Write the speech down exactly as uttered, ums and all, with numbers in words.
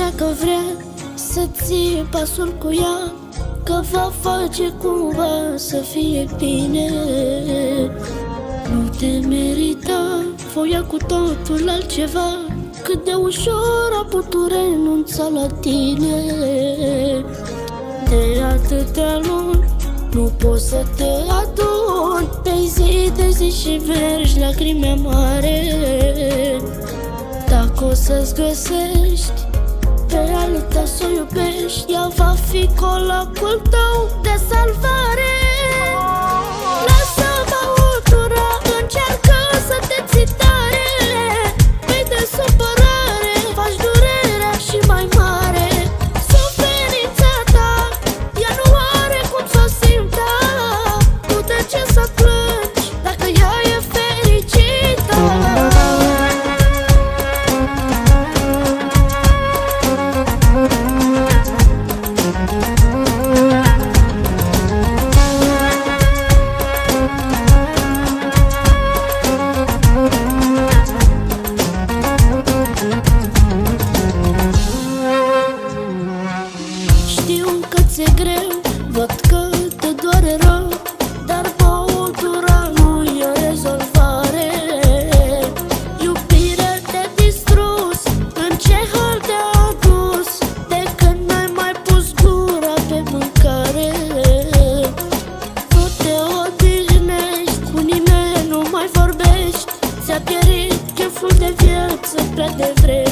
zicea că vrea să ții pasul cu ea, că va face cumva să fie bine. Nu te merita, voia cu totul altceva. Cât de ușor a putut renunța la tine. De atâtea luni nu poți să te aduni, pe zi de zi și vergi lacrime mare. Dacă o să-ți găsești pe alta să o iubești, ea va fi colapul tău de salvare. Lasă băutura, încearcă să te ții tare. Pe de supărare faci durerea și mai mare. Suferința ta, ea nu are cum să o simtă. Nu de ce să plângi dacă ea e fericită. Știu că ți-e greu, văd că te doare rău, dar băutura nu e rezolvare. Iubirea te-a distrus, în ce hal te-a adus, de când n-ai mai pus gura pe mâncare. Nu te odihnești, cu nimeni nu mai vorbești, ți-a pierit cheful de viață prea devreme.